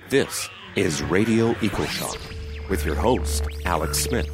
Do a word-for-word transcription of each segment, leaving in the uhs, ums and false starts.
This is Radio EcoShock with your host, Alex Smith.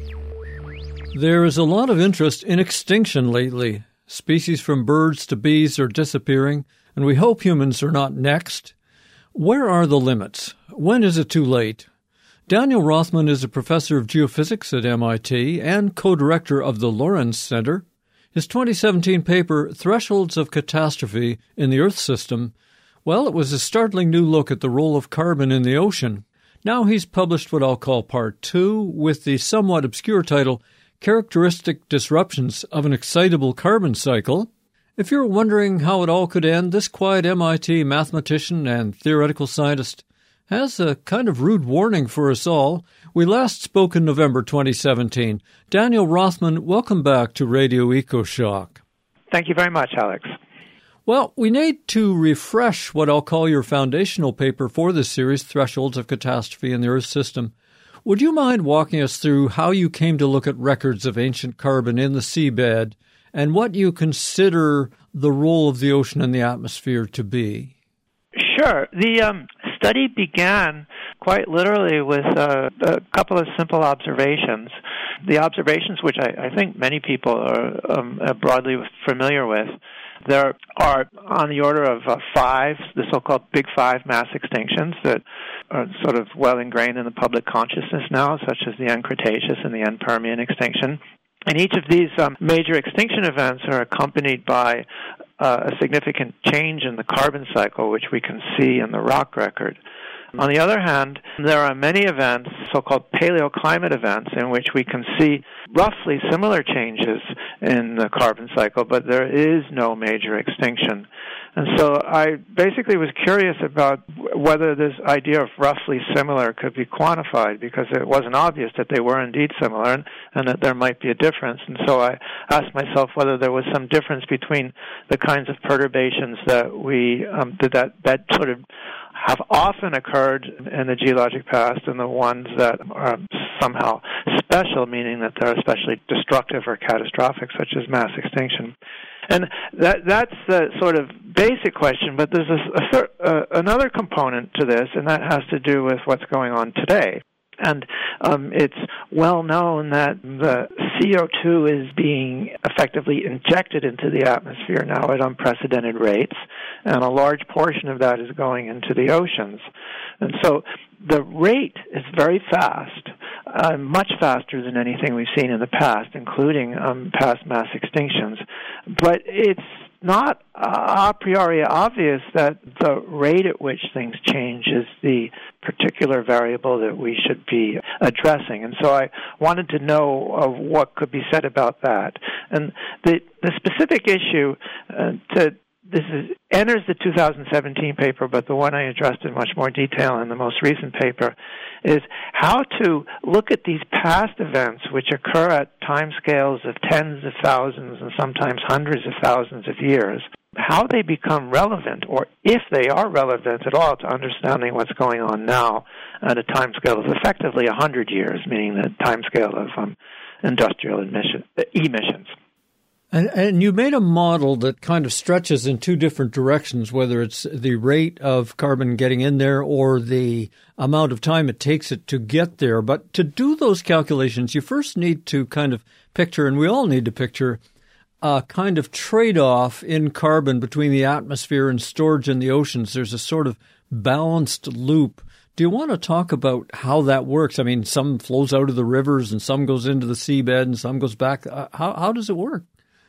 There is a lot of interest in extinction lately. Species from birds to bees are disappearing, and we hope humans are not next. Where are the limits? When is it too late? Daniel Rothman is a professor of geophysics at M I T and co-director of the Lorenz Center. His twenty seventeen paper, Thresholds of Catastrophe in the Earth System, well, it was a startling new look at the role of carbon in the ocean. Now he's published what I'll call Part two with the somewhat obscure title, Characteristic Disruptions of an Excitable Carbon Cycle. If you're wondering how it all could end, this quiet M I T mathematician and theoretical scientist has a kind of rude warning for us all. We last spoke in November twenty seventeen. Daniel Rothman, welcome back to Radio EcoShock. Thank you very much, Alex. Well, we need to refresh what I'll call your foundational paper for this series, Thresholds of Catastrophe in the Earth System. Would you mind walking us through how you came to look at records of ancient carbon in the seabed and what you consider the role of the ocean and the atmosphere to be? Sure. The um, study began quite literally with uh, a couple of simple observations. The observations, which I, I think many people are um, broadly familiar with, there are on the order of uh, five, the so-called Big Five mass extinctions that are sort of well ingrained in the public consciousness now, such as the end Cretaceous and the end Permian extinction. And each of these um, major extinction events are accompanied by uh, a significant change in the carbon cycle, which we can see in the rock record. On the other hand, there are many events, so-called paleoclimate events, in which we can see roughly similar changes in the carbon cycle, but there is no major extinction. And so I basically was curious about whether this idea of roughly similar could be quantified, because it wasn't obvious that they were indeed similar and, and that there might be a difference. And so I asked myself whether there was some difference between the kinds of perturbations that we um, that that sort of have often occurred in the geologic past and the ones that are somehow special, meaning that they're especially destructive or catastrophic, such as mass extinction. And that that's the sort of basic question, but there's a, a, uh, another component to this, and that has to do with what's going on today. And um, it's well known that the C O two is being effectively injected into the atmosphere now at unprecedented rates, and a large portion of that is going into the oceans. And so the rate is very fast, uh, much faster than anything we've seen in the past, including um, past mass extinctions. But it's not uh, a priori obvious that the rate at which things change is the particular variable that we should be addressing. And so I wanted to know uh, what could be said about that. And the, the specific issue uh, to This is, enters the two thousand seventeen paper, but the one I addressed in much more detail in the most recent paper is how to look at these past events, which occur at timescales of tens of thousands and sometimes hundreds of thousands of years, how they become relevant, or if they are relevant at all, to understanding what's going on now at a timescale of effectively one hundred years, meaning the timescale of um, industrial emission, emissions. And, and you made a model that kind of stretches in two different directions, whether it's the rate of carbon getting in there or the amount of time it takes it to get there. But to do those calculations, you first need to kind of picture, and we all need to picture, a kind of trade-off in carbon between the atmosphere and storage in the oceans. There's a sort of balanced loop. Do you want to talk about how that works? I mean, some flows out of the rivers and some goes into the seabed and some goes back. Uh, how, how does it work?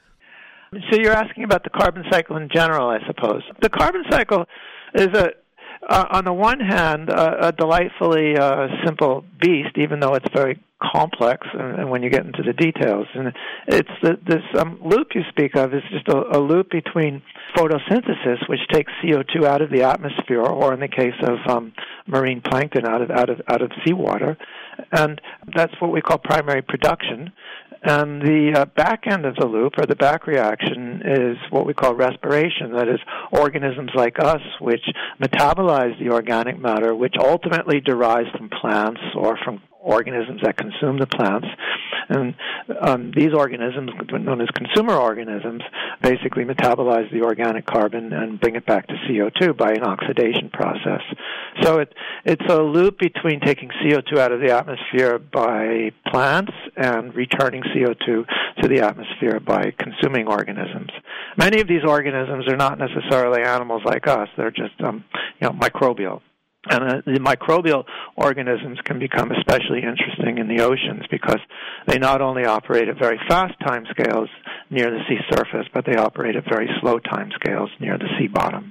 So you're asking about the carbon cycle in general, I suppose. The carbon cycle is, a, uh, on the one hand, a, a delightfully uh, simple beast, even though it's very complex and, and when you get into the details. And it's the, this um, loop you speak of is just a, a loop between photosynthesis, which takes C O two out of the atmosphere, or in the case of um, marine plankton, out of out of out of seawater, and that's what we call primary production. And the uh, back end of the loop, or the back reaction, is what we call respiration. That is, organisms like us which metabolize the organic matter, which ultimately derives from plants or from organisms that consume the plants. And um, these organisms, known as consumer organisms, basically metabolize the organic carbon and bring it back to C O two by an oxidation process. So it, It's a loop between taking C O two out of the atmosphere by plants and returning C O two to the atmosphere by consuming organisms. Many of these organisms are not necessarily animals like us. They're just um, you know, microbial. And uh, the microbial organisms can become especially interesting in the oceans because they not only operate at very fast timescales near the sea surface, but they operate at very slow timescales near the sea bottom.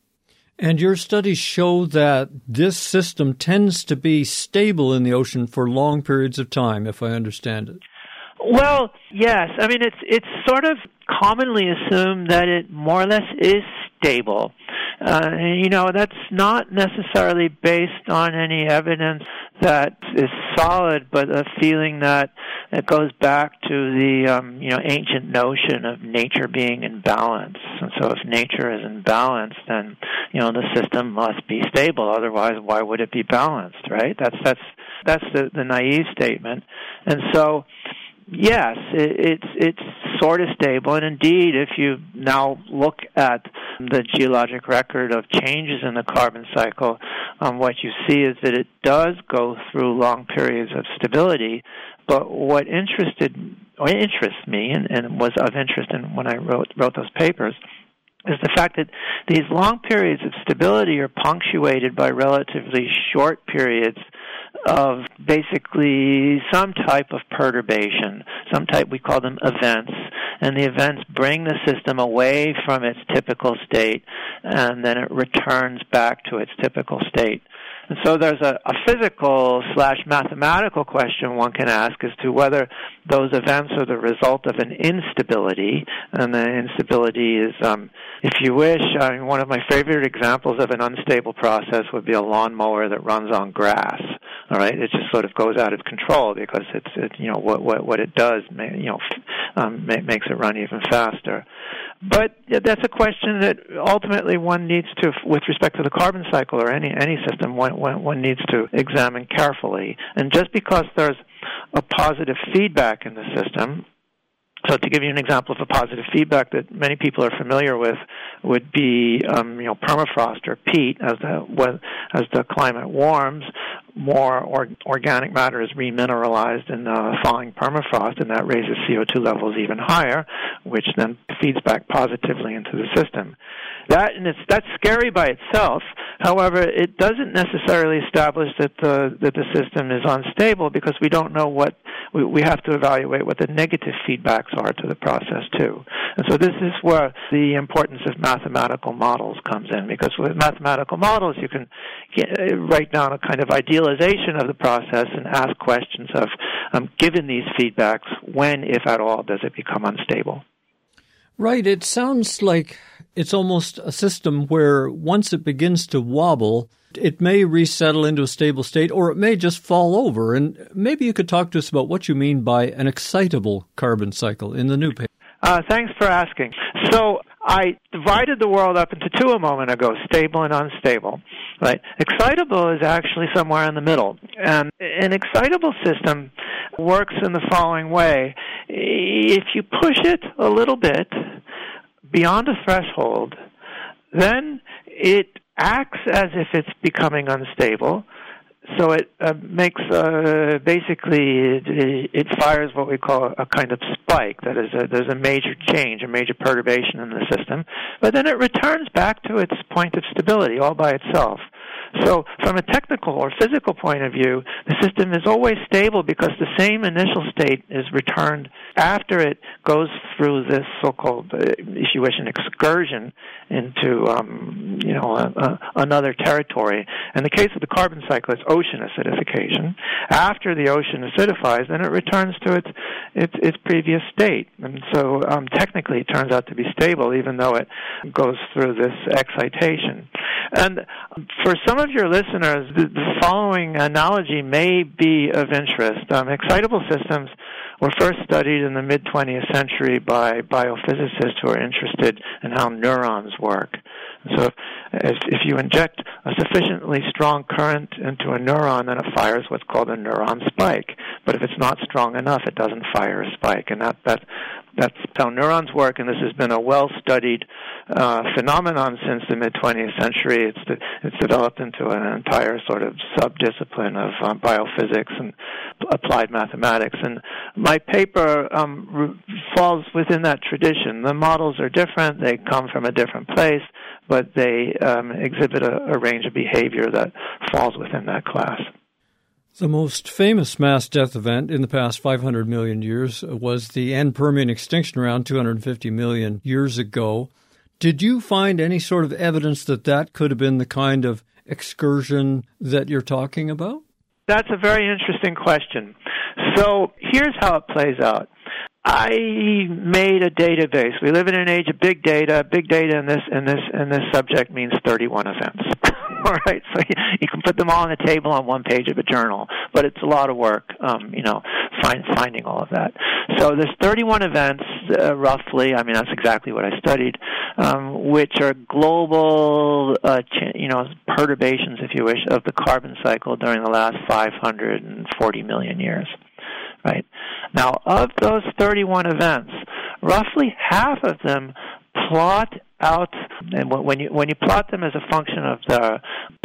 And your studies show that this system tends to be stable in the ocean for long periods of time, if I understand it. Well, yes. I mean, it's it's sort of commonly assumed that it more or less is stable. Uh, you know, that's not necessarily based on any evidence that is solid, but a feeling that it goes back to the um, you know ancient notion of nature being in balance. And so, if nature is in balance, then you know the system must be stable. Otherwise, why would it be balanced? Right? That's that's that's the, the naive statement. And so, yes, it, it's it's sort of stable, and indeed, if you now look at the geologic record of changes in the carbon cycle, um, what you see is that it does go through long periods of stability. But what interested or interests me, and, and was of interest in when I wrote wrote those papers, is the fact that these long periods of stability are punctuated by relatively short periods of basically some type of perturbation, some type, we call them events, and the events bring the system away from its typical state, and then it returns back to its typical state. And so there's a, a physical slash mathematical question one can ask as to whether those events are the result of an instability, and the instability is, um, if you wish, I mean, one of my favorite examples of an unstable process would be a lawnmower that runs on grass. All right, it just sort of goes out of control because it's, it, you know, what what what it does, you know, um, makes it run even faster. But that's a question that ultimately one needs to, with respect to the carbon cycle or any any system, one one, one needs to examine carefully. And just because there's a positive feedback in the system. So to give you an example of a positive feedback that many people are familiar with would be, um, you know, permafrost or peat. As the as the climate warms, more or, organic matter is remineralized in the falling permafrost, and that raises C O two levels even higher, which then feeds back positively into the system. That and it's that's scary by itself. However, it doesn't necessarily establish that the that the system is unstable because we don't know what we, we have to evaluate what the negative feedbacks are to the process too. And so this is where the importance of mathematical models comes in, because with mathematical models you can get, write down a kind of idealization of the process and ask questions of, um, given these feedbacks, when, if at all, does it become unstable? Right. It sounds like it's almost a system where once it begins to wobble, it may resettle into a stable state, or it may just fall over. And maybe you could talk to us about what you mean by an excitable carbon cycle in the new paper. Uh, thanks for asking. So I divided the world up into two a moment ago, stable and unstable. Right? Excitable is actually somewhere in the middle. And an excitable system works in the following way. If you push it a little bit beyond a threshold, then it acts as if it's becoming unstable. So it uh, makes, uh, basically, it, it fires what we call a kind of spike. That is, a, there's a major change, a major perturbation in the system. But then it returns back to its point of stability all by itself. So from a technical or physical point of view, the system is always stable because the same initial state is returned after it goes through this so-called, uh, if you wish, an excursion into, um, you know, a, a, another territory. In the case of the carbon cycle, it's ocean acidification. After the ocean acidifies, then it returns to its its, its previous state. And so um, technically it turns out to be stable, even though it goes through this excitation. And for some of your listeners, the, the following analogy may be of interest. Um, excitable systems were first studied in the mid-twentieth century by biophysicists who are interested in how neurons work. So if, if you inject a sufficiently strong current into a neuron, then it fires what's called a neuron spike. But if it's not strong enough, it doesn't fire a spike. And that, that that's how neurons work, and this has been a well-studied uh, phenomenon since the mid-twentieth century. It's de- it's developed into an entire sort of sub-discipline of um, biophysics and applied mathematics. And my paper um, re- falls within that tradition. The models are different. They come from a different place, but they um, exhibit a, a range of behavior that falls within that class. The most famous mass death event in the past five hundred million years was the End-Permian extinction around two hundred fifty million years ago. Did you find any sort of evidence that that could have been the kind of excursion that you're talking about? That's a very interesting question. So here's how it plays out. I made a database. We live in an age of big data. Big data in this in this in this subject means thirty-one events. All right, so you, you can put them all on the table on one page of a journal, but it's a lot of work, um, you know, find, finding all of that. So there's thirty-one events, uh, roughly. I mean, that's exactly what I studied, um, which are global, uh, ch- you know, perturbations, if you wish, of the carbon cycle during the last five hundred forty million years. Right. Now, of those thirty-one events, roughly half of them plot out, and when you when you plot them as a function of the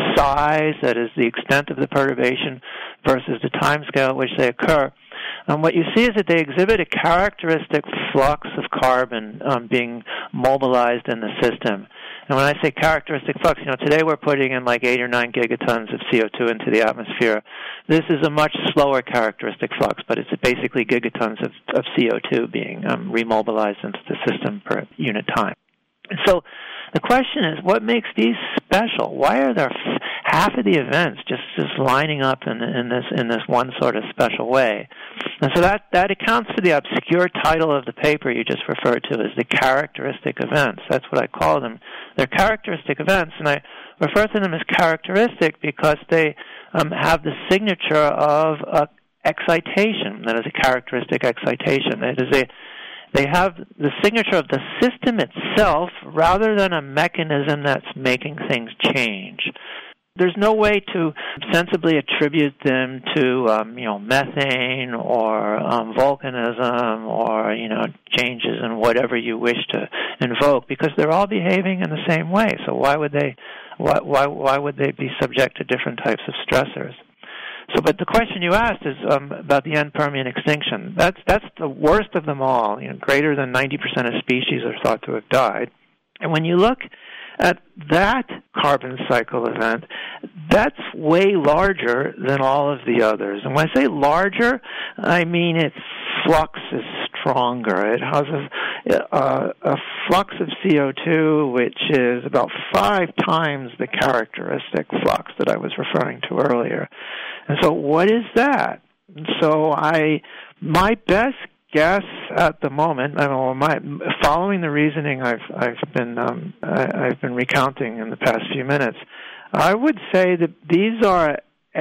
size, that is the extent of the perturbation, versus the time scale at which they occur, um, what you see is that they exhibit a characteristic flux of carbon um, being mobilized in the system. And when I say characteristic flux, you know, today we're putting in like eight or nine gigatons of C O two into the atmosphere. This is a much slower characteristic flux, but it's basically gigatons of, of C O two being um, remobilized into the system per unit time. And so the question is, what makes these special? Why are there f- half of the events just, just lining up in, in this in this one sort of special way? And so that, that accounts for the obscure title of the paper you just referred to as the characteristic events. That's what I call them. They're characteristic events, and I refer to them as characteristic because they um, have the signature of a excitation. That is a characteristic excitation. It is a They have the signature of the system itself rather than a mechanism that's making things change. There's no way to sensibly attribute them to, um, you know, methane or um, volcanism or, you know, changes in whatever you wish to invoke, because they're all behaving in the same way. So why would they, why, why, why would they be subject to different types of stressors? So, but the question you asked is um, about the End-Permian extinction. That's that's the worst of them all. You know, greater than ninety percent of species are thought to have died. And when you look at that carbon cycle event, that's way larger than all of the others. And when I say larger, I mean its flux is stronger. It has a, a, a flux of C O two which is about five times the characteristic flux that I was referring to earlier. And so what is that? So I, my best guess at the moment, I mean, my, following the reasoning I've I've been um, I, I've been recounting in the past few minutes, I would say that these are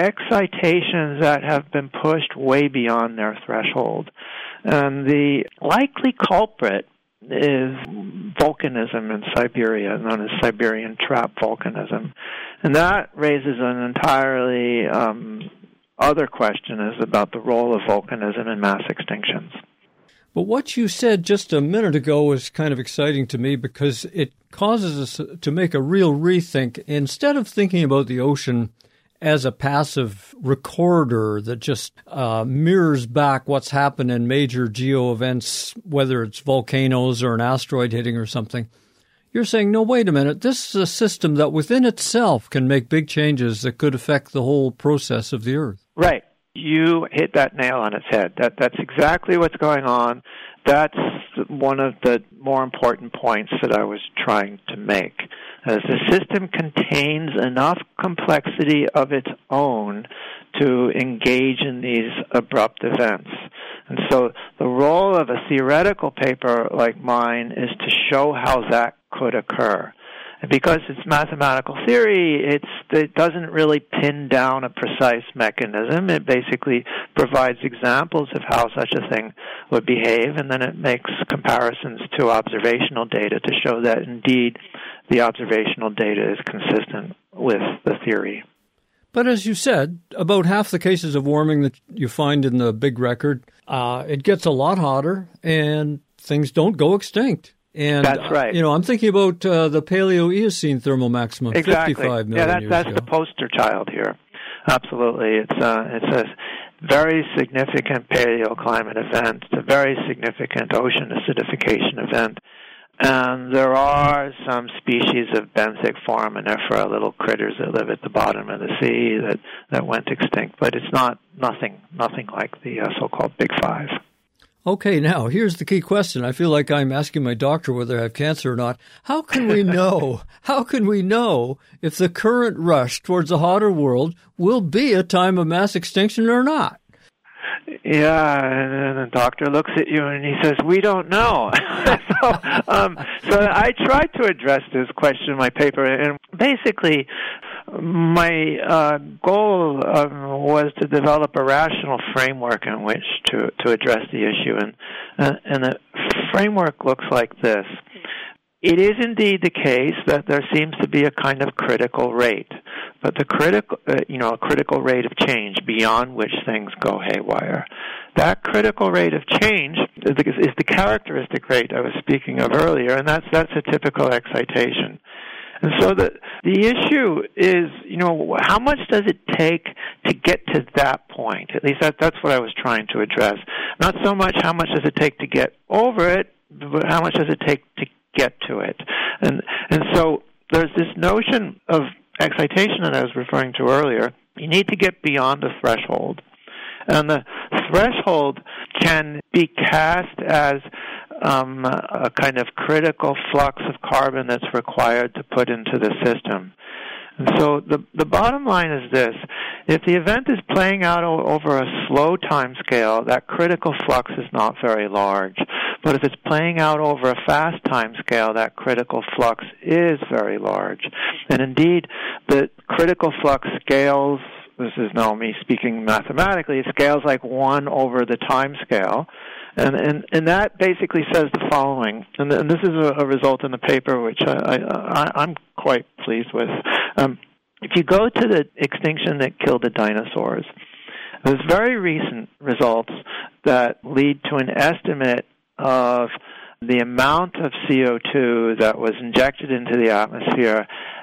excitations that have been pushed way beyond their threshold, and the likely culprit is volcanism in Siberia, known as Siberian trap volcanism, and that raises an entirely um, other question, is about the role of volcanism in mass extinctions. But what you said just a minute ago was kind of exciting to me, because it causes us to make a real rethink. Instead of thinking about the ocean as a passive recorder that just uh, mirrors back what's happened in major geo events, whether it's volcanoes or an asteroid hitting or something, you're saying, no, wait a minute, this is a system that within itself can make big changes that could affect the whole process of the Earth. Right. You hit that nail on its head. That That's exactly what's going on. That's one of the more important points that I was trying to make. As the system contains enough complexity of its own to engage in these abrupt events. And so the role of a theoretical paper like mine is to show how that could occur. And because it's mathematical theory, it's, it doesn't really pin down a precise mechanism. It basically provides examples of how such a thing would behave, and then it makes comparisons to observational data to show that indeed the observational data is consistent with the theory. But as you said, about half the cases of warming that you find in the big record, uh, it gets a lot hotter and things don't go extinct. And, that's right. Uh, you know, I'm thinking about uh, the Paleo-Eocene thermal maximum, exactly. fifty-five million yeah, that, years that's ago. the poster child here. Absolutely. It's, uh, it's a very significant paleoclimate event. It's a very significant ocean acidification event. And there are some species of benthic foraminifera, little critters that live at the bottom of the sea that, that went extinct. But it's not nothing, nothing like the uh, so-called Big Five. Okay, now, here's the key question. I feel like I'm asking my doctor whether I have cancer or not. How can we know, how can we know if the current rush towards a hotter world will be a time of mass extinction or not? Yeah, and then the doctor looks at you and he says, we don't know. so, um, so I tried to address this question in my paper, and basically my uh, goal um, was to develop a rational framework in which to, to address the issue, and, uh, and the framework looks like this. It is indeed the case that there seems to be a kind of critical rate, but the critical, uh, you know, a critical rate of change beyond which things go haywire. That critical rate of change is the, is the characteristic rate I was speaking of earlier, and that's that's a typical excitation. And so the the issue is, you know, how much does it take to get to that point? At least that that's what I was trying to address. Not so much how much does it take to get over it, but how much does it take to get to it. And and so there's this notion of excitation that I was referring to earlier. You need to get beyond a threshold. And the threshold can be cast as um, a kind of critical flux of carbon that's required to put into the system. And so the the bottom line is this: if the event is playing out o- over a slow time scale, that critical flux is not very large. But if it's playing out over a fast time scale, that critical flux is very large. And indeed, the critical flux scales, this is now me speaking mathematically, it scales like one over the time scale. And, and and that basically says the following, and, and this is a, a result in the paper which I, I, I'm quite pleased with. Um, if you go to the extinction that killed the dinosaurs, there's very recent results that lead to an estimate of the amount of C O two that was injected into the atmosphere,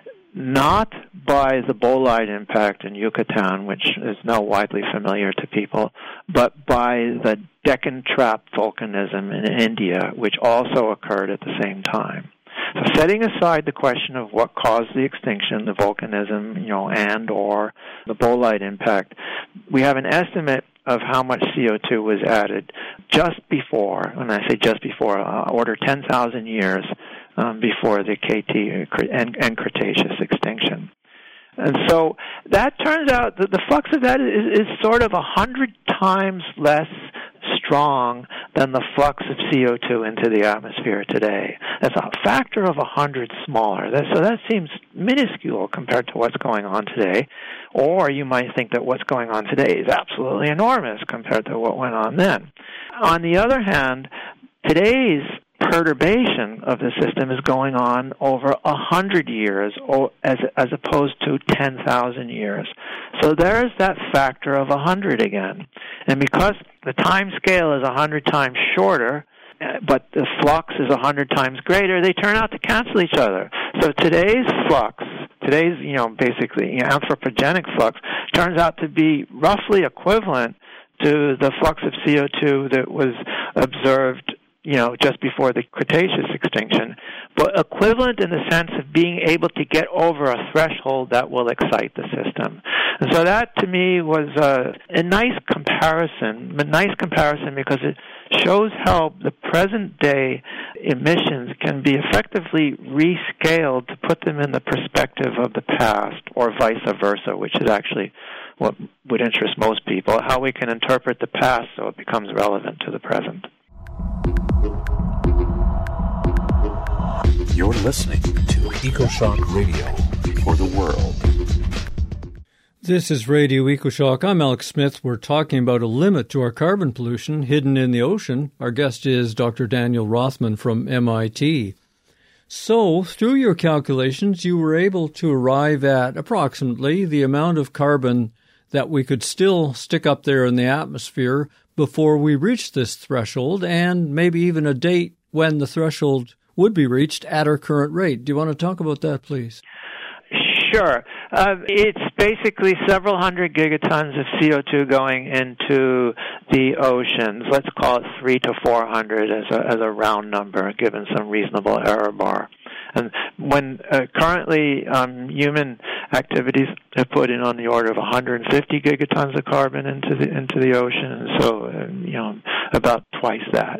not by the bolide impact in Yucatan, which is now widely familiar to people, but by the Deccan Trap volcanism in India, which also occurred at the same time. So setting aside the question of what caused the extinction, the volcanism, you know, and or the bolide impact, we have an estimate of how much C O two was added just before, when I say just before, uh, order ten thousand years um, before the K T and, and Cretaceous extinction. And so that turns out that the flux of that is, is sort of a hundred times less strong than the flux of C O two into the atmosphere today. That's a factor of a hundred smaller. That, so that seems minuscule compared to what's going on today. Or you might think that what's going on today is absolutely enormous compared to what went on then. On the other hand, today's perturbation of the system is going on over a hundred years as as opposed to ten thousand years. So there's that factor of a hundred again. And because the time scale is a hundred times shorter, but the flux is a hundred times greater, they turn out to cancel each other. So today's flux, today's, you know, basically you know, anthropogenic flux, turns out to be roughly equivalent to the flux of C O two that was observed, you know, just before the Cretaceous extinction, but equivalent in the sense of being able to get over a threshold that will excite the system. And so that, to me, was a, a nice comparison, a nice comparison because it shows how the present-day emissions can be effectively rescaled to put them in the perspective of the past, or vice versa, which is actually what would interest most people, how we can interpret the past so it becomes relevant to the present. You're listening to EcoShock Radio for the world. This is Radio EcoShock. I'm Alex Smith. We're talking about a limit to our carbon pollution hidden in the ocean. Our guest is Doctor Daniel Rothman from M I T. So, through your calculations, you were able to arrive at approximately the amount of carbon that we could still stick up there in the atmosphere before we reach this threshold, and maybe even a date when the threshold would be reached at our current rate. Do you want to talk about that, please? Sure. Uh, it's basically several hundred gigatons of C O two going into the oceans. Let's call it three to four hundred as a, as a round number, given some reasonable error bar. And when uh, currently um, human activities have put in on the order of one hundred fifty gigatons of carbon into the into the ocean, and so uh, you know about twice that.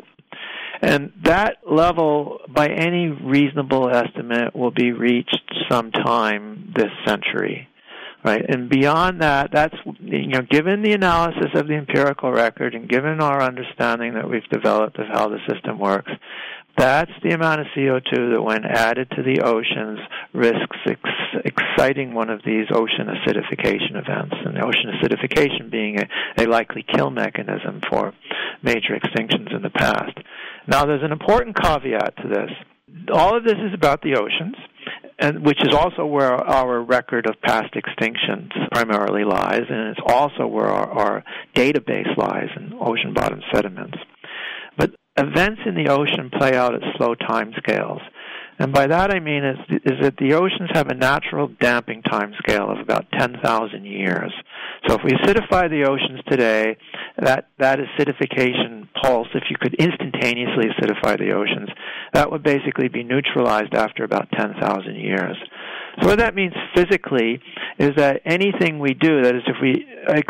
And that level, by any reasonable estimate, will be reached sometime this century, right? And beyond that, that's, you know, given the analysis of the empirical record and given our understanding that we've developed of how the system works, that's the amount of C O two that, when added to the oceans, risks ex- exciting one of these ocean acidification events, and the ocean acidification being a, a likely kill mechanism for major extinctions in the past. Now, there's an important caveat to this. All of this is about the oceans, and which is also where our record of past extinctions primarily lies, and it's also where our, our database lies in ocean bottom sediments. But events in the ocean play out at slow time scales. And by that I mean is, is that the oceans have a natural damping time scale of about ten thousand years. So if we acidify the oceans today, that, that acidification pulse, if you could instantaneously acidify the oceans, that would basically be neutralized after about ten thousand years. So what that means physically is that anything we do, that is, if we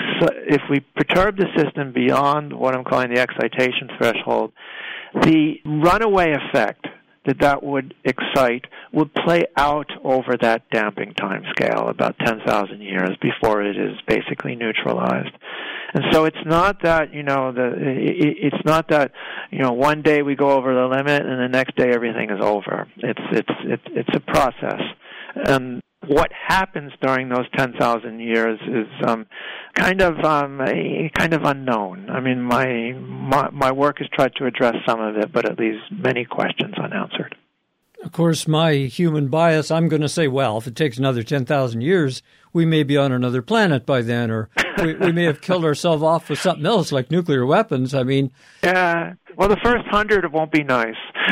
if we perturb the system beyond what I'm calling the excitation threshold, the runaway effect that that would excite would play out over that damping time scale, about ten thousand years before it is basically neutralized. And so it's not that, you know, the it's not that, you know, one day we go over the limit and the next day everything is over. It's it's it's, it's a process. And what happens during those ten thousand years is um, kind of um, a, kind of unknown. I mean, my, my my work has tried to address some of it, but it leaves many questions unanswered. Of course, my human bias, I'm going to say, well, if it takes another ten thousand years, we may be on another planet by then, or we, we may have killed ourselves off with something else like nuclear weapons. I mean... Yeah, well, the first hundred, it won't be nice.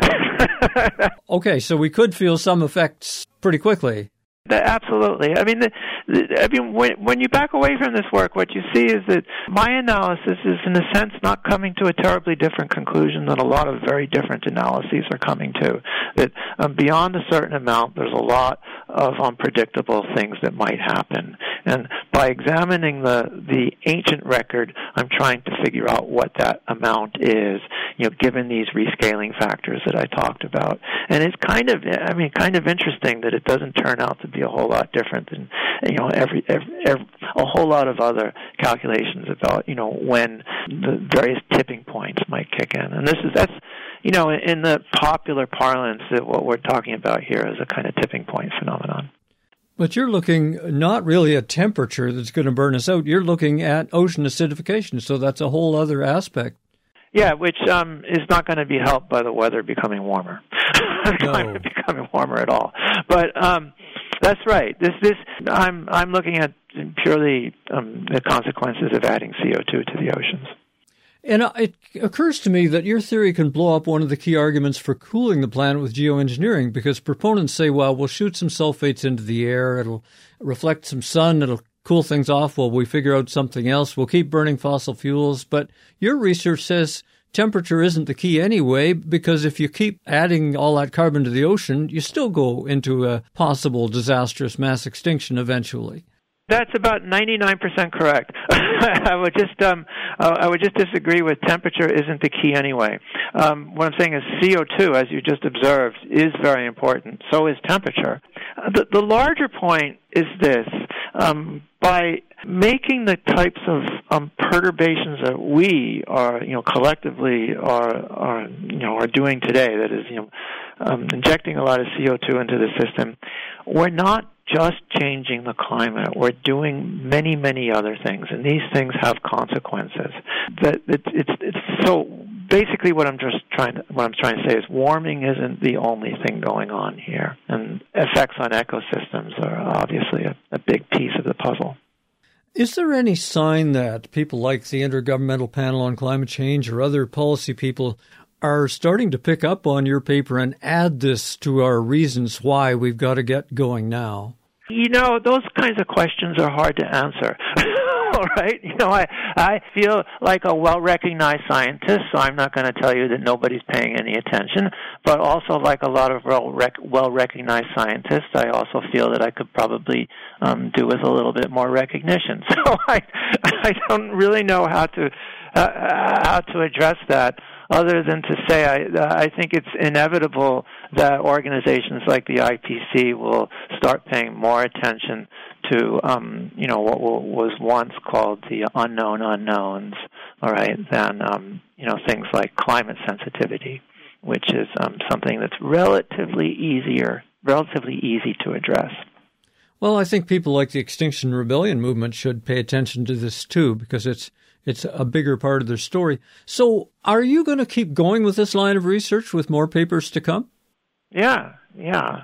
Okay, so we could feel some effects pretty quickly. Absolutely. I mean, the, the, I mean, when, when you back away from this work, what you see is that my analysis is, in a sense, not coming to a terribly different conclusion than a lot of very different analyses are coming to. That um, beyond a certain amount, there's a lot of unpredictable things that might happen. And by examining the the ancient record, I'm trying to figure out what that amount is, you know, given these rescaling factors that I talked about. And it's kind of, I mean, kind of interesting that it doesn't turn out to be a whole lot different than, you know, every, every, every a whole lot of other calculations about, you know, when the various tipping points might kick in. And this is, that's, you know, in the popular parlance, that what we're talking about here is a kind of tipping point phenomenon. But you're looking not really at temperature that's going to burn us out. You're looking at ocean acidification, so that's a whole other aspect. Yeah, which um, is not going to be helped by the weather becoming warmer. It's No. not going to be becoming warmer at all. But um, that's right. This, this, I'm, I'm looking at purely um, the consequences of adding C O two to the oceans. And it occurs to me that your theory can blow up one of the key arguments for cooling the planet with geoengineering, because proponents say, well, we'll shoot some sulfates into the air, it'll reflect some sun, it'll cool things off while we figure out something else, we'll keep burning fossil fuels. But your research says temperature isn't the key anyway, because if you keep adding all that carbon to the ocean, you still go into a possible disastrous mass extinction eventually. That's about ninety-nine percent correct. I would just um, uh, I would just disagree with temperature isn't the key anyway. Um, what I'm saying is C O two, as you just observed, is very important. So is temperature. Uh, the, the larger point is this. Um, by making the types of um, perturbations that we are, you know, collectively are, are, you know, are doing today. That is, you know, um, injecting a lot of C O two into the system. We're not just changing the climate. We're doing many, many other things, and these things have consequences. That it's, it's, it's so. Basically, what I'm just trying to what I'm trying to say is warming isn't the only thing going on here, and effects on ecosystems are obviously a, a big piece of the puzzle. Is there any sign that people like the Intergovernmental Panel on Climate Change or other policy people are starting to pick up on your paper and add this to our reasons why we've got to get going now? You know, those kinds of questions are hard to answer. All right. You know, I, I feel like a well-recognized scientist, so I'm not going to tell you that nobody's paying any attention, but also like a lot of well-recognized scientists, I also feel that I could probably um, do with a little bit more recognition. So I, I don't really know how to, uh, how to address that, other than to say I, I think it's inevitable that organizations like the I P C will start paying more attention to, um, you know, what was once called the unknown unknowns, all right, than, um, you know, things like climate sensitivity, which is um, something that's relatively easier, relatively easy to address. Well, I think people like the Extinction Rebellion movement should pay attention to this too, because it's it's a bigger part of their story. So are you going to keep going with this line of research with more papers to come? Yeah, yeah.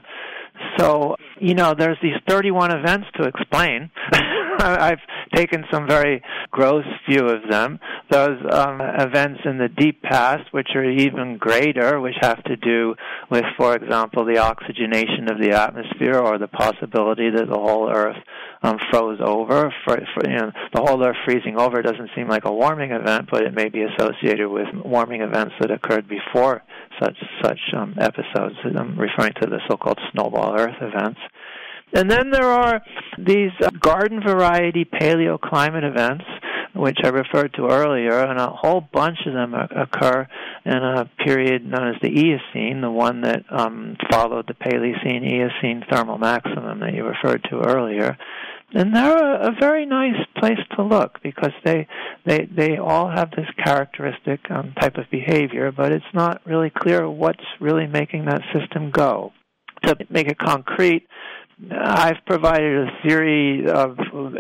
So, you know, there's these thirty-one events to explain. I've taken some very gross view of them. Those um, events in the deep past, which are even greater, which have to do with, for example, the oxygenation of the atmosphere or the possibility that the whole Earth um, froze over. For, for, you know, the whole Earth freezing over doesn't seem like a warming event, but it may be associated with warming events that occurred before such such um, episodes. I'm referring to the so-called snowball Earth events. And then there are these uh, garden variety paleoclimate events, which I referred to earlier, and a whole bunch of them occur in a period known as the Eocene, the one that um, followed the Paleocene-Eocene thermal maximum that you referred to earlier. And they're a, a very nice place to look because they they they all have this characteristic um, type of behavior, but it's not really clear what's really making that system go. To make it concrete, I've provided a theory of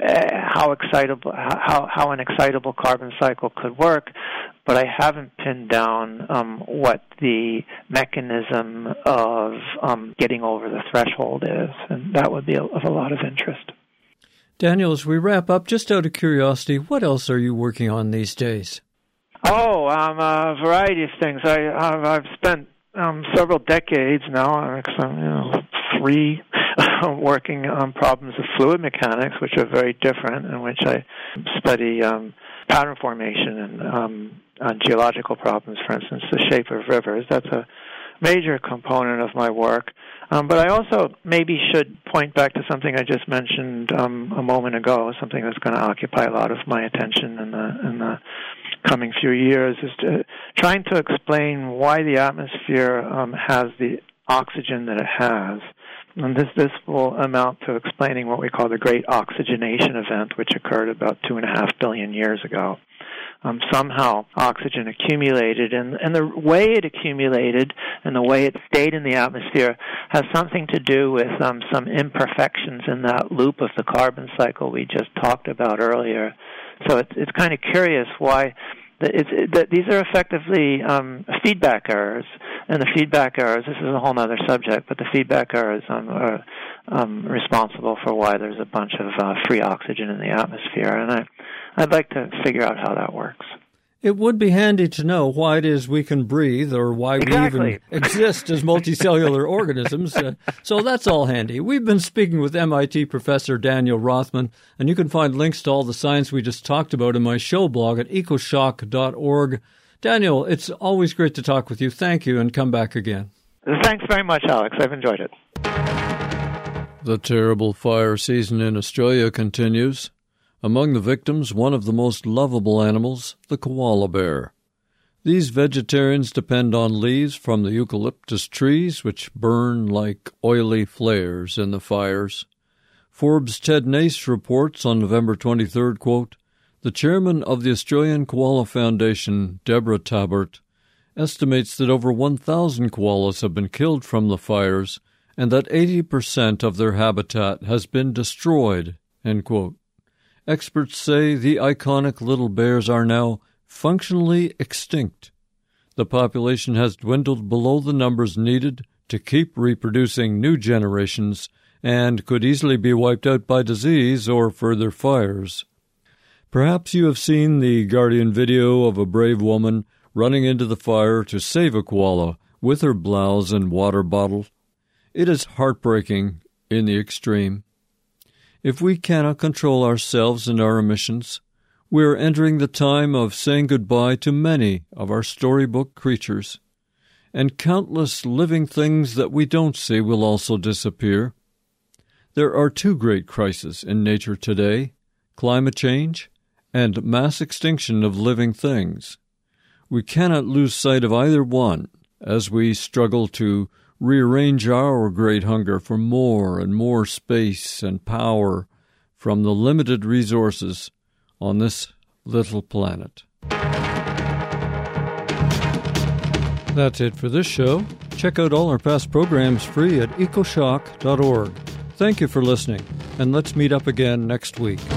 how excitable, how, how an excitable carbon cycle could work, but I haven't pinned down um, what the mechanism of um, getting over the threshold is, and that would be of a lot of interest. Daniel, as we wrap up, just out of curiosity, what else are you working on these days? Oh, um, a variety of things. I, I've spent um, several decades now, you know, three, working on problems of fluid mechanics, which are very different, in which I study um, pattern formation and um, on geological problems, for instance, the shape of rivers. That's a major component of my work. Um, but I also maybe should point back to something I just mentioned um, a moment ago, something that's going to occupy a lot of my attention in the, in the coming few years, is to, trying to explain why the atmosphere um, has the oxygen that it has. And this this will amount to explaining what we call the Great Oxygenation Event, which occurred about two and a half billion years ago. Um, somehow oxygen accumulated, and, and the way it accumulated and the way it stayed in the atmosphere has something to do with um, some imperfections in that loop of the carbon cycle we just talked about earlier. So it's, it's kind of curious why It's, it, that these are effectively um, feedback errors, and the feedback errors, this is a whole other subject, but the feedback errors um, are um, responsible for why there's a bunch of uh, free oxygen in the atmosphere, and I, I'd like to figure out how that works. It would be handy to know why it is we can breathe or why exactly. we even exist as multicellular organisms. Uh, so that's all handy. We've been speaking with M I T professor Daniel Rothman, and you can find links to all the science we just talked about in my show blog at ecoshock dot org. Daniel, it's always great to talk with you. Thank you, and come back again. Thanks very much, Alex. I've enjoyed it. The terrible fire season in Australia continues. Among the victims, one of the most lovable animals, the koala bear. These vegetarians depend on leaves from the eucalyptus trees, which burn like oily flares in the fires. Forbes' Ted Nace reports on November twenty-third, quote, "The chairman of the Australian Koala Foundation, Deborah Tabert, estimates that over one thousand koalas have been killed from the fires and that eighty percent of their habitat has been destroyed," end quote. Experts say the iconic little bears are now functionally extinct. The population has dwindled below the numbers needed to keep reproducing new generations and could easily be wiped out by disease or further fires. Perhaps you have seen the Guardian video of a brave woman running into the fire to save a koala with her blouse and water bottle. It is heartbreaking in the extreme. If we cannot control ourselves and our emissions, we are entering the time of saying goodbye to many of our storybook creatures, and countless living things that we don't see will also disappear. There are two great crises in nature today, climate change and mass extinction of living things. We cannot lose sight of either one as we struggle to rearrange our great hunger for more and more space and power from the limited resources on this little planet. That's it for this show. Check out all our past programs free at ecoshock dot org. Thank you for listening, and let's meet up again next week.